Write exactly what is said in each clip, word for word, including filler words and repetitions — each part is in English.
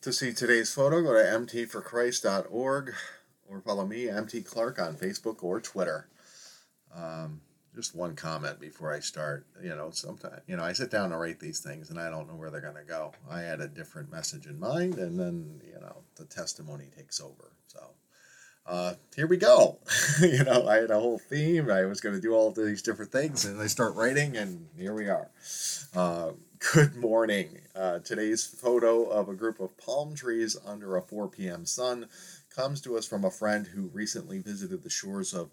To see today's photo, go to m t for christ dot org or follow me, M T Clark, on Facebook or Twitter. Um, just one comment before I start. You know, sometimes, you know, I sit down to write these things and I don't know where they're going to go. I had a different message in mind, and then, you know, the testimony takes over. So, uh, here we go. You know, I had a whole theme. I was going to do all these different things, and I start writing, and here we are. Uh, good morning. Uh, today's photo of a group of palm trees under a four p.m. sun comes to us from a friend who recently visited the shores of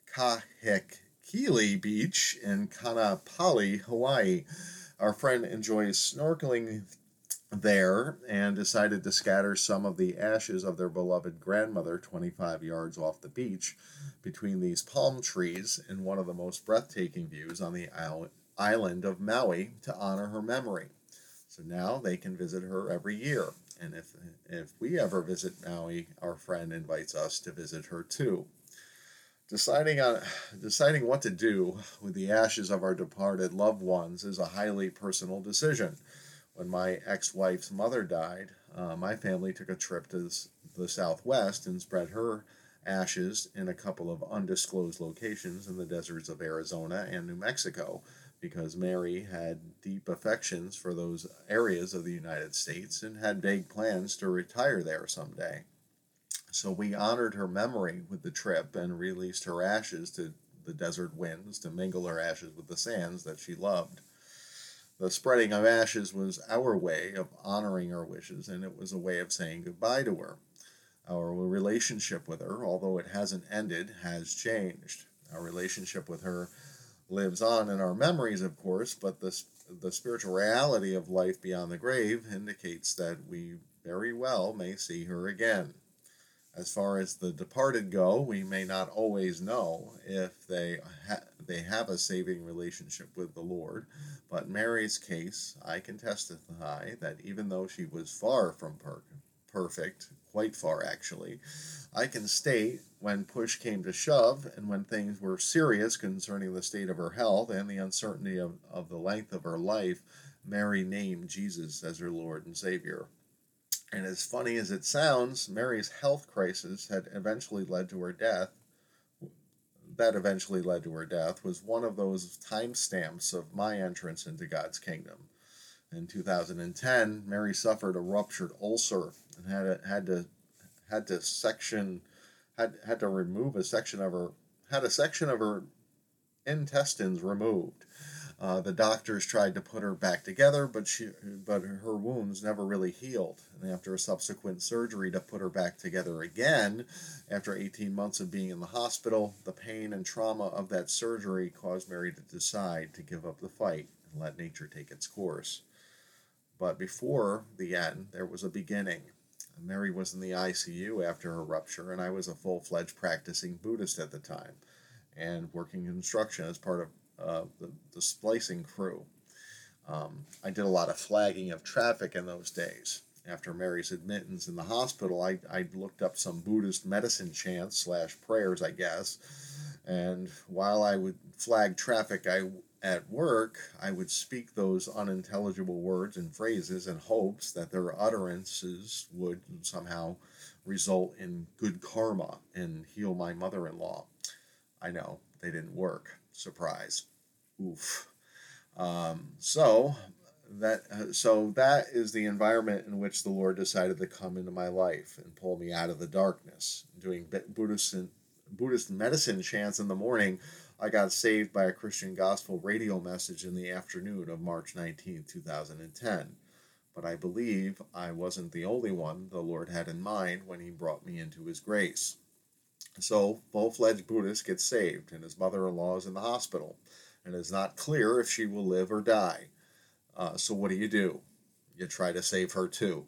Kahekili Beach in Kanapali, Hawaii. Our friend enjoys snorkeling there and decided to scatter some of the ashes of their beloved grandmother twenty-five yards off the beach between these palm trees in one of the most breathtaking views on the island of Maui to honor her memory. So now they can visit her every year. And if if we ever visit Maui, our friend invites us to visit her too. Deciding on deciding what to do with the ashes of our departed loved ones is a highly personal decision. When my ex-wife's mother died, uh, my family took a trip to the Southwest and spread her ashes in a couple of undisclosed locations in the deserts of Arizona and New Mexico, because Mary had deep affections for those areas of the United States and had big plans to retire there someday. So we honored her memory with the trip and released her ashes to the desert winds to mingle her ashes with the sands that she loved. The spreading of ashes was our way of honoring her wishes, and it was a way of saying goodbye to her. Our relationship with her, although it hasn't ended, has changed. Our relationship with her lives on in our memories, of course, but the, the spiritual reality of life beyond the grave indicates that we very well may see her again. As far as the departed go, we may not always know if they ha- they have a saving relationship with the Lord, but in Mary's case, I can testify that even though she was far from per- perfect, quite far actually, I can state when push came to shove and when things were serious concerning the state of her health and the uncertainty of, of the length of her life, Mary named Jesus as her Lord and Savior. And as funny as it sounds, Mary's health crisis had eventually led to her death. That eventually led to her death was one of those timestamps of my entrance into God's kingdom. In two thousand ten, Mary suffered a ruptured ulcer and had a, had to had to section had had to remove a section of her had a section of her intestines removed. Uh, the doctors tried to put her back together, but she, but her wounds never really healed. And after a subsequent surgery to put her back together again, after eighteen months of being in the hospital, the pain and trauma of that surgery caused Mary to decide to give up the fight and let nature take its course. But before the end, there was a beginning. Mary was in the I C U after her rupture, and I was a full-fledged practicing Buddhist at the time, and working construction as part of Uh, the, the splicing crew. Um, I did a lot of flagging of traffic in those days. After Mary's admittance in the hospital, I, I looked up some Buddhist medicine chants slash prayers, I guess, and while I would flag traffic I, at work, I would speak those unintelligible words and phrases in hopes that their utterances would somehow result in good karma and heal my mother-in-law. I know, they didn't work. Surprise. Oof. Um, so that uh, so that is the environment in which the Lord decided to come into my life and pull me out of the darkness. Doing Buddhist Buddhist medicine chants in the morning, I got saved by a Christian gospel radio message in the afternoon of March nineteenth, twenty ten. But I believe I wasn't the only one the Lord had in mind when he brought me into his grace. So, full-fledged Buddhist gets saved, and his mother-in-law is in the hospital, and it's not clear if she will live or die. Uh, so what do you do? You try to save her too.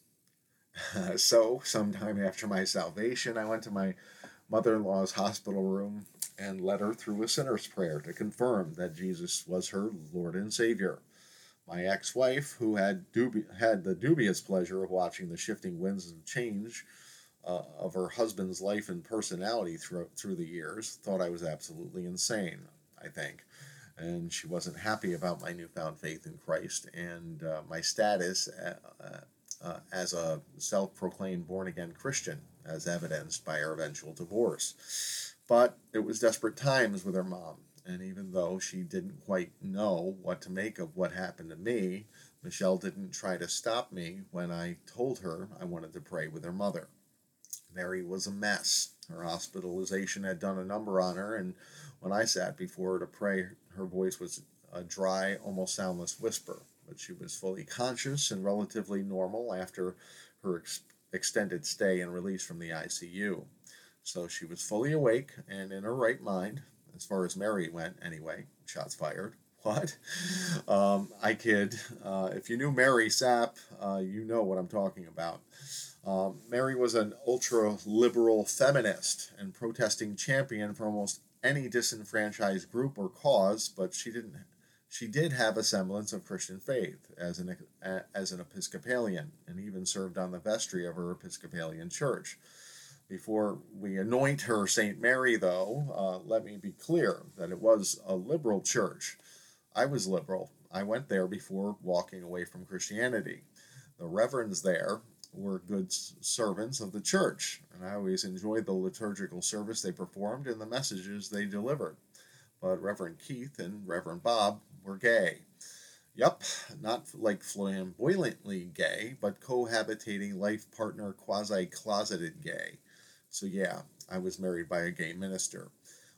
So, sometime after my salvation, I went to my mother-in-law's hospital room and led her through a sinner's prayer to confirm that Jesus was her Lord and Savior. My ex-wife, who had dubi- had the dubious pleasure of watching the shifting winds of change Uh, of her husband's life and personality through, through the years, thought I was absolutely insane, I think. And she wasn't happy about my newfound faith in Christ and uh, my status uh, uh, uh, as a self-proclaimed born-again Christian, as evidenced by her eventual divorce. But it was desperate times with her mom, and even though she didn't quite know what to make of what happened to me, Michelle didn't try to stop me when I told her I wanted to pray with her mother. Mary was a mess. Her hospitalization had done a number on her, and when I sat before her to pray, her voice was a dry, almost soundless whisper. But she was fully conscious and relatively normal after her ex- extended stay and release from the I C U. So she was fully awake and in her right mind, as far as Mary went, anyway. Shots fired. What? Um, I kid. Uh, if you knew Mary Sapp, uh, you know what I'm talking about. Um, Mary was an ultra-liberal feminist and protesting champion for almost any disenfranchised group or cause, but she didn't. She did have a semblance of Christian faith as an as an Episcopalian, and even served on the vestry of her Episcopalian church. Before we anoint her Saint Mary, though, uh, let me be clear that it was a liberal church. I was liberal. I went there before walking away from Christianity. The reverends there were good servants of the church, and I always enjoyed the liturgical service they performed and the messages they delivered. But Reverend Keith and Reverend Bob were gay. Yup, not like flamboyantly gay, but cohabitating life partner quasi-closeted gay. So yeah, I was married by a gay minister.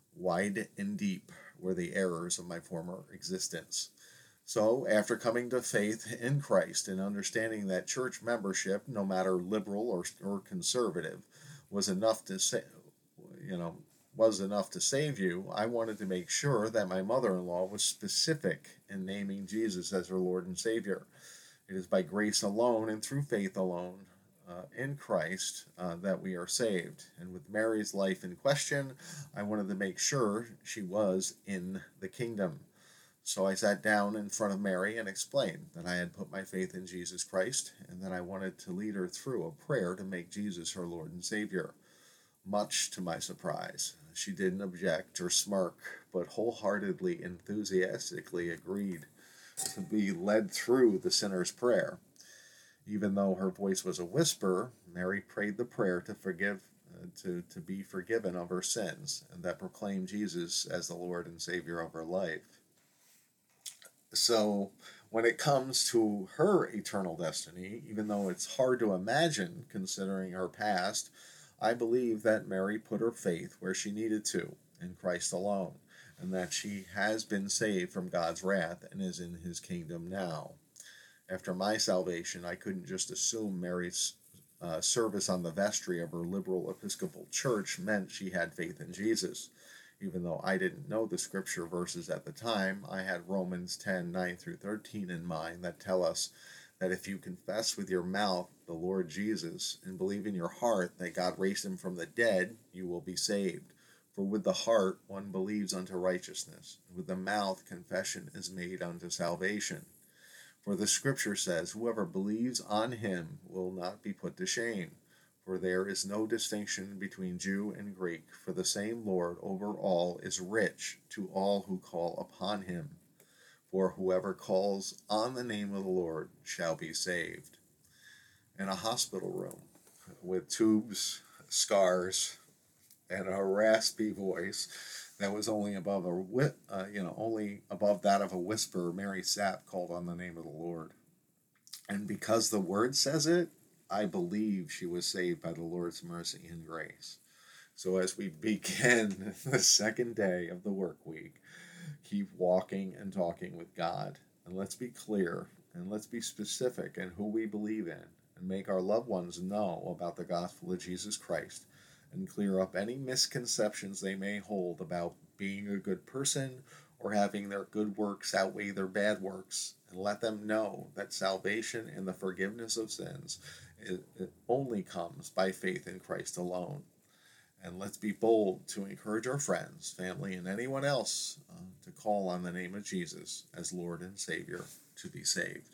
Wide and deep were the errors of my former existence. So, after coming to faith in Christ and understanding that church membership, no matter liberal or, or conservative, was enough to say, you know, was enough to save you, I wanted to make sure that my mother-in-law was specific in naming Jesus as her Lord and Savior. It is by grace alone and through faith alone uh, in Christ uh, that we are saved. And with Mary's life in question, I wanted to make sure she was in the kingdom. So I sat down in front of Mary and explained that I had put my faith in Jesus Christ and that I wanted to lead her through a prayer to make Jesus her Lord and Savior. Much to my surprise, she didn't object or smirk, but wholeheartedly, enthusiastically agreed to be led through the sinner's prayer. Even though her voice was a whisper, Mary prayed the prayer to forgive, uh, to, to be forgiven of her sins, and that proclaimed Jesus as the Lord and Savior of her life. So when it comes to her eternal destiny, even though it's hard to imagine considering her past, I believe that Mary put her faith where she needed to, in Christ alone, and that she has been saved from God's wrath and is in his kingdom now. After my salvation, I couldn't just assume Mary's uh, service on the vestry of her liberal Episcopal church meant she had faith in Jesus. Even though I didn't know the scripture verses at the time, I had Romans ten, nine through thirteen in mind that tell us that if you confess with your mouth the Lord Jesus and believe in your heart that God raised him from the dead, you will be saved. For with the heart one believes unto righteousness, and with the mouth confession is made unto salvation. For the scripture says, whoever believes on him will not be put to shame. For there is no distinction between Jew and Greek, for the same Lord over all is rich to all who call upon him. For whoever calls on the name of the Lord shall be saved. In a hospital room with tubes, scars, and a raspy voice that was only above a uh, you know only above that of a whisper, Mary Sapp called on the name of the Lord. And because the word says it, I believe she was saved by the Lord's mercy and grace. So as we begin the second day of the work week, keep walking and talking with God. And let's be clear and let's be specific in who we believe in and make our loved ones know about the gospel of Jesus Christ and clear up any misconceptions they may hold about being a good person or having their good works outweigh their bad works, and let them know that salvation and the forgiveness of sins it, it only comes by faith in Christ alone. And let's be bold to encourage our friends, family, and anyone else uh, to call on the name of Jesus as Lord and Savior to be saved.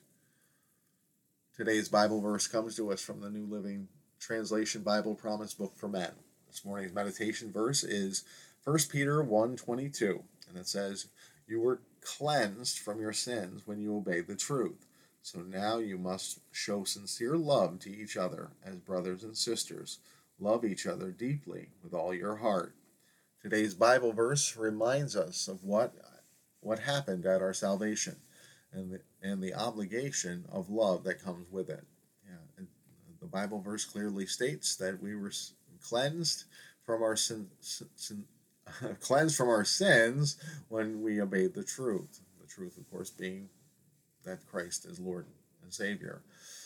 Today's Bible verse comes to us from the New Living Translation Bible Promise Book for Men. This morning's meditation verse is First Peter one twenty-two, and it says, "You were cleansed from your sins when you obeyed the truth. So now you must show sincere love to each other as brothers and sisters. Love each other deeply with all your heart. Today's Bible verse reminds us of what what happened at our salvation and the, and the obligation of love that comes with it. Yeah, and the Bible verse clearly states that we were cleansed from our sin, sin cleansed from our sins when we obeyed the truth. The truth, of course, being that Christ is Lord and Savior.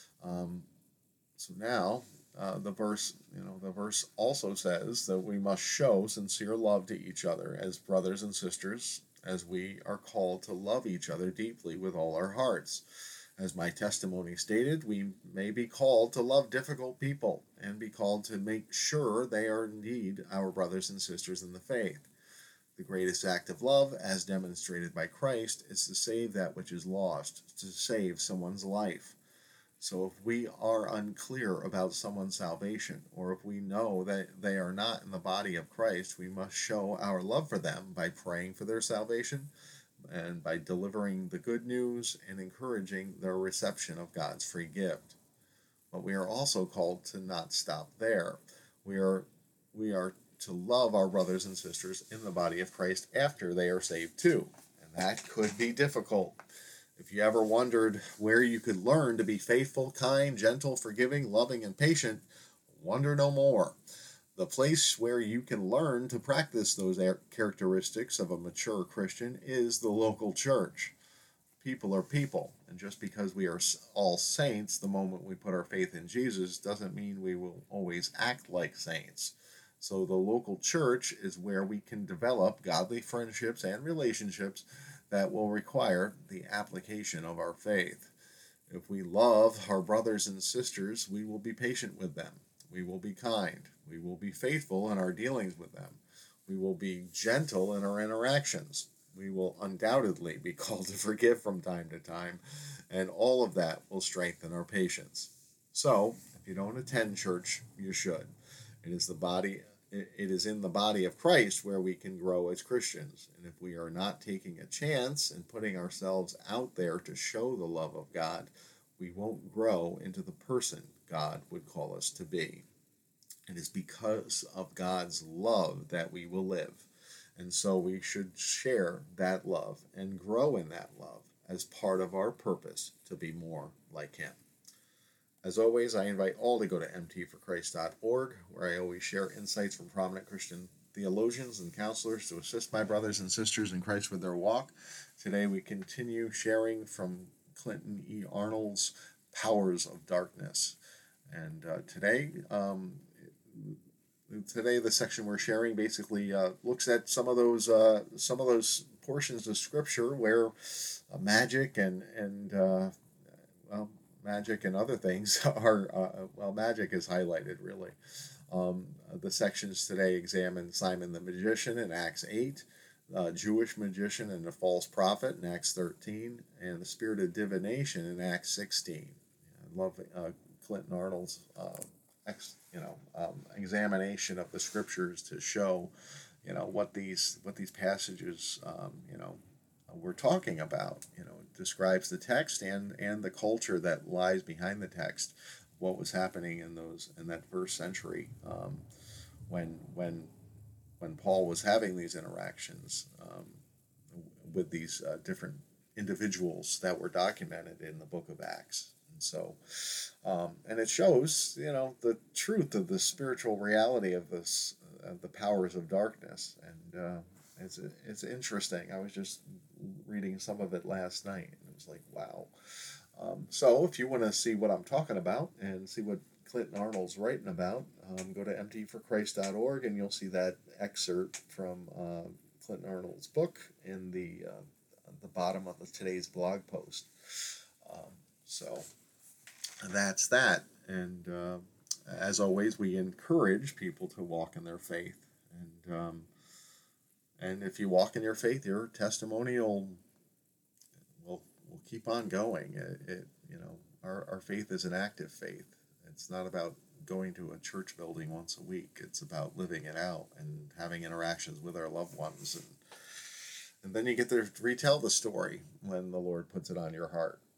Um, so now, uh, the verse, you know, the verse also says that we must show sincere love to each other as brothers and sisters, as we are called to love each other deeply with all our hearts. As my testimony stated, we may be called to love difficult people and be called to make sure they are indeed our brothers and sisters in the faith. The greatest act of love, as demonstrated by Christ, is to save that which is lost, to save someone's life. So if we are unclear about someone's salvation, or if we know that they are not in the body of Christ, we must show our love for them by praying for their salvation and by delivering the good news and encouraging their reception of God's free gift. But we are also called to not stop there. We are we are to love our brothers and sisters in the body of Christ after they are saved too. And that could be difficult. If you ever wondered where you could learn to be faithful, kind, gentle, forgiving, loving, and patient, wonder no more. The place where you can learn to practice those characteristics of a mature Christian is the local church. People are people, and just because we are all saints the moment we put our faith in Jesus doesn't mean we will always act like saints. So the local church is where we can develop godly friendships and relationships that will require the application of our faith. If we love our brothers and sisters, we will be patient with them. We will be kind. We will be faithful in our dealings with them. We will be gentle in our interactions. We will undoubtedly be called to forgive from time to time, and all of that will strengthen our patience. So, if you don't attend church, you should. It is the body it is in the body of Christ where we can grow as Christians. And if we are not taking a chance and putting ourselves out there to show the love of God, we won't grow into the person God would call us to be. It is because of God's love that we will live. And so we should share that love and grow in that love as part of our purpose to be more like Him. As always, I invite all to go to m t for christ dot org, where I always share insights from prominent Christian theologians and counselors to assist my brothers and sisters in Christ with their walk. Today we continue sharing from Clinton E. Arnold's Powers of Darkness. And uh, today, um, today the section we're sharing basically uh, looks at some of those uh, some of those portions of Scripture where uh, magic and and uh, well. magic and other things are, uh, well, magic is highlighted, really. Um, the sections today examine Simon the magician in Acts eight, uh, Jewish magician and the false prophet in Acts thirteen, and the spirit of divination in Acts sixteen. I love uh, Clinton Arnold's, uh, ex, you know, um, examination of the scriptures to show, you know, what these what these passages, um, you know, we're talking about. You know, it describes the text and and the culture that lies behind the text, what was happening in those in that first century, um, when when when Paul was having these interactions um, with these uh, different individuals that were documented in the book of Acts. And so, um, and it shows, you know, the truth of the spiritual reality of this, of the powers of darkness, and uh, it's it's interesting. I was just reading some of it last night, and it was like, wow. Um, so if you want to see what I'm talking about and see what Clinton Arnold's writing about, um, go to m t for christ dot org, and you'll see that excerpt from uh, Clinton Arnold's book in the uh, the bottom of the, today's blog post. Um, so that's that. And uh, as always, we encourage people to walk in their faith. And um, and if you walk in your faith, your testimony will will will keep on going. It, it you know our our faith is an active faith. It's not about going to a church building once a week. It's about living it out and having interactions with our loved ones, and and then you get to retell the story when the Lord puts it on your heart. And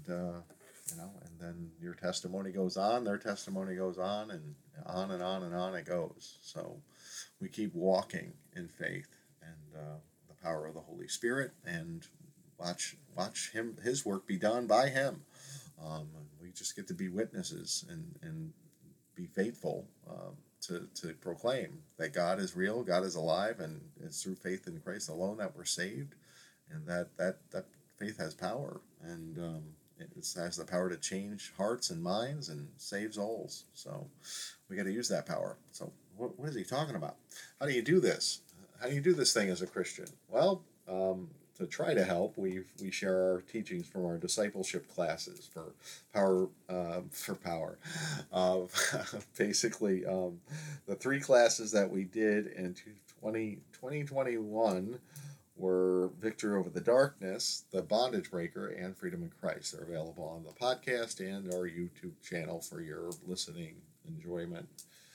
and uh, you know, and then your testimony goes on, their testimony goes on, and on and on and on it goes. So we keep walking in faith and uh, the power of the Holy Spirit, and watch watch him his work be done by him. Um, we just get to be witnesses and and be faithful um, to to proclaim that God is real, God is alive, and it's through faith in Christ alone that we're saved, and that that that faith has power, and um, it has the power to change hearts and minds and save souls. So we got to use that power. So what, what is he talking about? How do you do this? How do you do this thing as a Christian? Well, um, to try to help, we we share our teachings from our discipleship classes for power uh, for power. Uh, basically, um, the three classes that we did in twenty twenty-one were Victory Over the Darkness, The Bondage Breaker, and Freedom in Christ. They're available on the podcast and our YouTube channel for your listening enjoyment.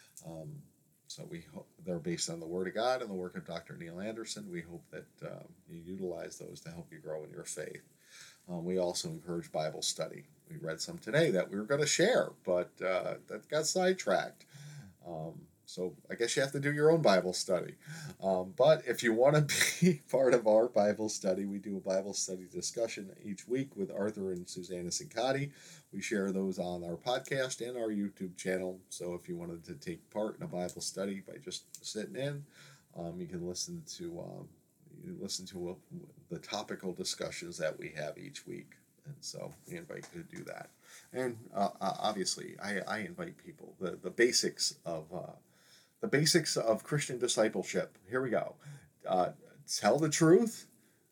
Um, so we hope they're based on the Word of God and the work of Doctor Neil Anderson. We hope that uh, you utilize those to help you grow in your faith. Um, we also encourage Bible study. We read some today that we were going to share, but uh, that got sidetracked. Um, So I guess you have to do your own Bible study. Um, but if you want to be part of our Bible study, we do a Bible study discussion each week with Arthur and Susanna Sincati. We share those on our podcast and our YouTube channel. So if you wanted to take part in a Bible study by just sitting in, um, you can listen to um, you listen to uh, the topical discussions that we have each week. And so we invite you to do that. And uh, obviously, I, I invite people, the, the basics of... Uh, The basics of Christian discipleship. Here we go. Uh, tell the truth.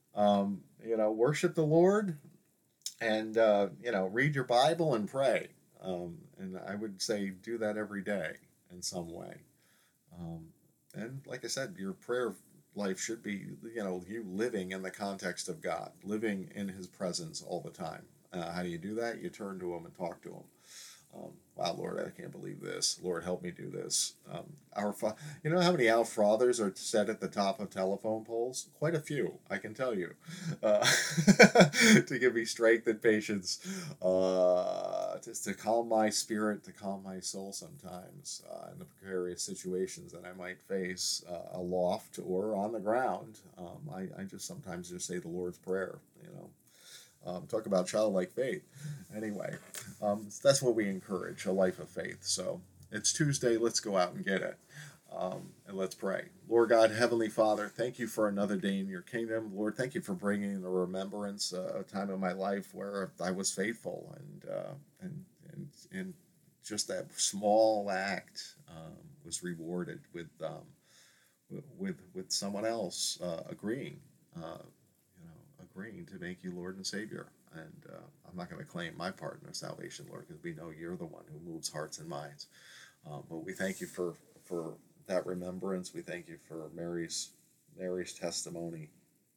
Um, you know, worship the Lord, and uh, you know, read your Bible and pray. Um, and I would say do that every day in some way. Um, and like I said, your prayer life should be, you know, you living in the context of God, living in His presence all the time. Uh, how do you do that? You turn to Him and talk to Him. Um, wow, Lord, I can't believe this. Lord, help me do this. Um, our fa- you know how many Our Fathers are set at the top of telephone poles? Quite a few, I can tell you. Uh, to give me strength and patience, uh, just to calm my spirit, to calm my soul sometimes uh, in the precarious situations that I might face uh, aloft or on the ground. Um, I, I just sometimes just say the Lord's Prayer, you know. Um, talk about childlike faith. Anyway, um, that's what we encourage, a life of faith. So it's Tuesday. Let's go out and get it. Um, and let's pray. Lord God, Heavenly Father, thank you for another day in your kingdom. Lord, thank you for bringing the remembrance uh, a time in my life where I was faithful and uh, and, and and just that small act um, was rewarded with um, with with someone else uh, agreeing. Uh, agreeing to make you Lord and Savior. And uh, I'm not going to claim my part in our salvation, Lord, because we know you're the one who moves hearts and minds. Um, but we thank you for, for that remembrance. We thank you for Mary's Mary's testimony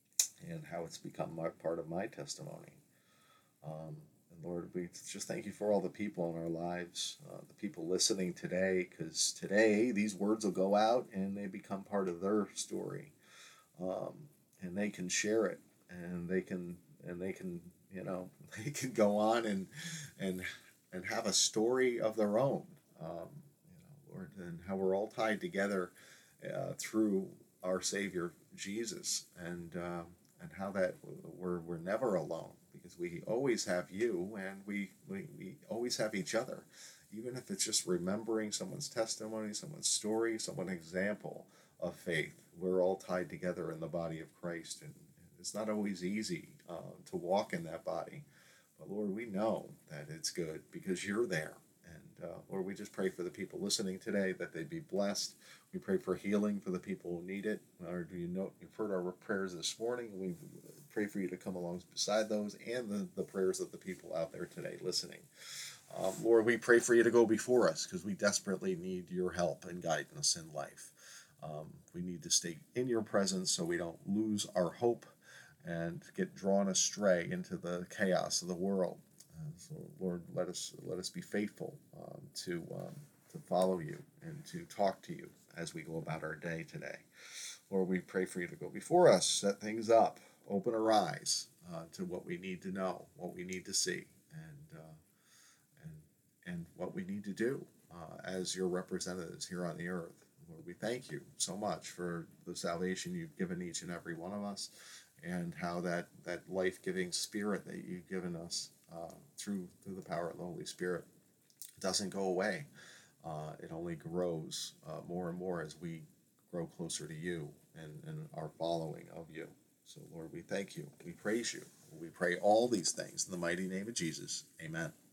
and how it's become my, part of my testimony. Um, and Lord, we just thank you for all the people in our lives, uh, the people listening today, because today these words will go out and they become part of their story. Um, and they can share it. And they can, and they can, you know, they can go on and, and, and have a story of their own, um, you know, Lord, and how we're all tied together uh, through our Savior Jesus, and uh, and how that we're we're never alone because we always have you, and we, we we always have each other, even if it's just remembering someone's testimony, someone's story, someone's example of faith. We're all tied together in the body of Christ, and it's not always easy uh, to walk in that body. But Lord, we know that it's good because you're there. And uh, Lord, we just pray for the people listening today that they'd be blessed. We pray for healing for the people who need it. Lord, you know, you've heard our prayers this morning. We pray for you to come along beside those and the, the prayers of the people out there today listening. Um, Lord, we pray for you to go before us because we desperately need your help and guidance in life. Um, we need to stay in your presence so we don't lose our hope and get drawn astray into the chaos of the world. Uh, so, Lord, let us let us be faithful um, to um, to follow you and to talk to you as we go about our day today. Lord, we pray for you to go before us, set things up, open our eyes uh, to what we need to know, what we need to see, what we need to do uh, as your representatives here on the earth. Lord, we thank you so much for the salvation you've given each and every one of us, and how that, that life-giving spirit that you've given us uh, through through the power of the Holy Spirit doesn't go away. Uh, it only grows uh, more and more as we grow closer to you and, and our following of you. So, Lord, we thank you. We praise you. We pray all these things in the mighty name of Jesus. Amen.